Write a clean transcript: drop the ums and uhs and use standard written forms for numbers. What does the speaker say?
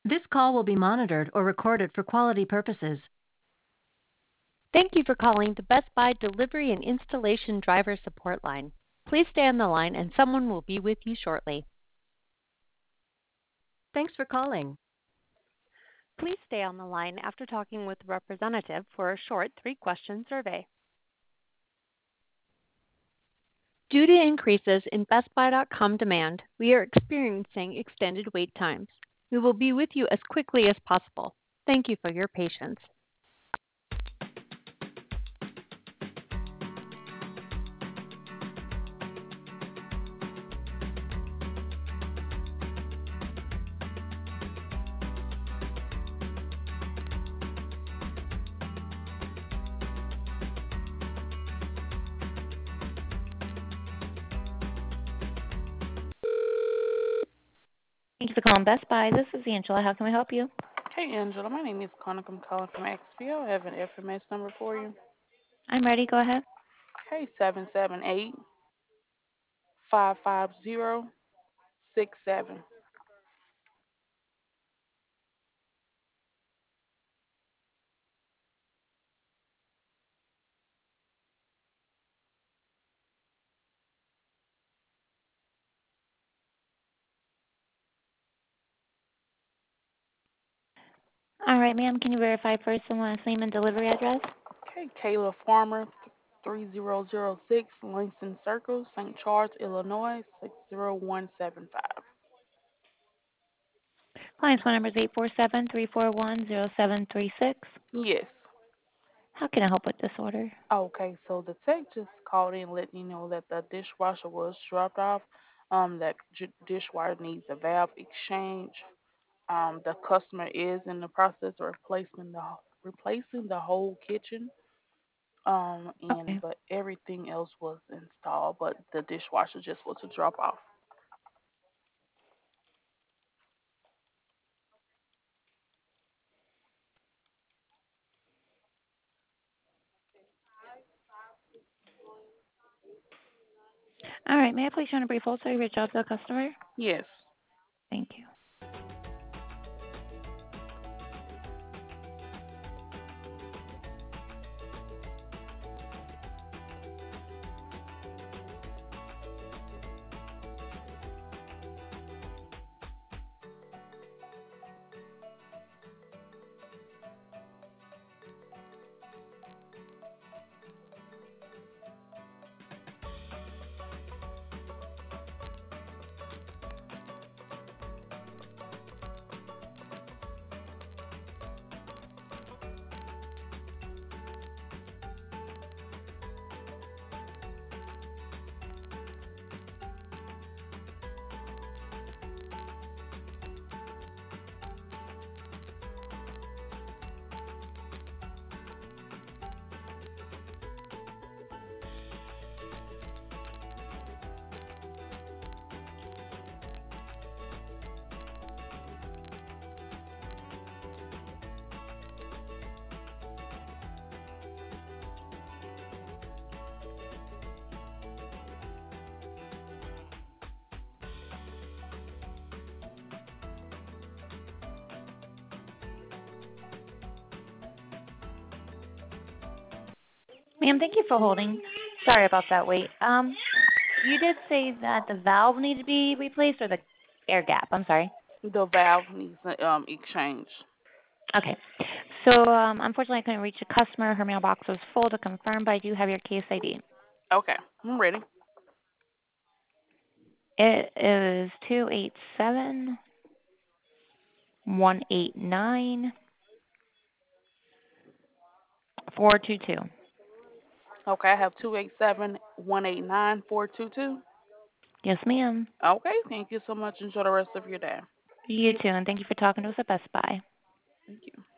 This call will be monitored or recorded for quality purposes. Thank you for calling the Best Buy Delivery and Installation Driver Support Line. Please stay on the line and someone will be with you shortly. Thanks for calling. Please stay on the line after talking with the representative for a short 3-question survey. Due to increases in BestBuy.com demand, we are experiencing extended wait times. We will be with you as quickly as possible. Thank you for your patience. Thank you for calling Best Buy. This is Angela. How can we help you? Hey Angela, my name is Connick. I'm calling from XPO. I have an FMS number for you. I'm ready. Go ahead. Hey, 778-550-67. All right, ma'am. Can you verify first and last name and delivery address? Okay, Kayla Farmer, 3006 Langston Circle, St. Charles, Illinois, 60175. Client's phone number is 847-341-0736. Yes. How can I help with this order? Okay, so the tech just called in letting you know that the dishwasher was dropped off. That dishwasher needs a valve exchange. The customer is in the process of replacing the whole kitchen. And Okay. but everything else was installed, but the dishwasher just was a drop off. All right. May I please you on a brief hold so I reach out to the customer? Yes. Thank you. Ma'am, thank you for holding. Sorry about that wait. You did say that the valve needed to be replaced or the air gap. I'm sorry. The valve needs exchange. Okay. So, unfortunately, I couldn't reach the customer. Her mailbox was full to confirm, but I do have your case ID. Okay, I'm ready. It is 287-189-422. Okay, I have 287-189-422. Yes, ma'am. Okay, thank you so much. Enjoy the rest of your day. You too, and thank you for talking to us at Best Buy. Thank you.